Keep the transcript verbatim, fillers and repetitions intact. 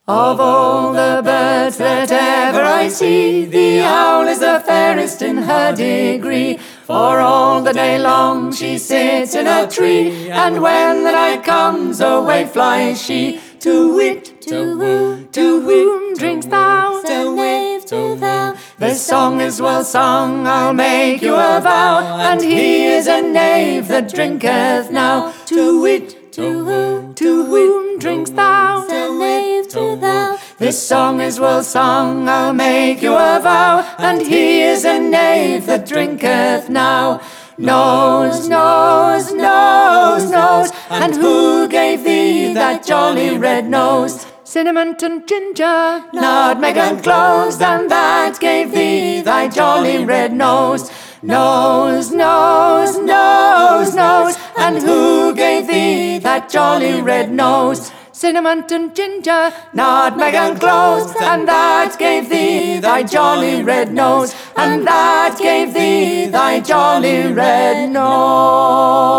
Of all the birds that ever I see, the owl is the fairest in her degree. For all the day long she sits in a tree, and when the night comes, away flies she. To whit, to who, to whom drinkst thou, to knave, to thou? This song is well sung, I'll make you a vow, and he is a knave that drinketh now. To whit, to who, to whom drinkst thou, to knave, to thou? This song is well sung, I'll make you a vow, and he is a knave that drinketh now. Nose, nose, nose, nose, and who gave thee that jolly red nose? Cinnamon and ginger, nutmeg and cloves, and that gave thee thy jolly red nose. Nose, nose, nose, nose, and who gave thee that jolly red nose? Cinnamon and ginger, nutmeg and cloves, and that gave thee thy jolly red nose, and that gave thee thy jolly red nose.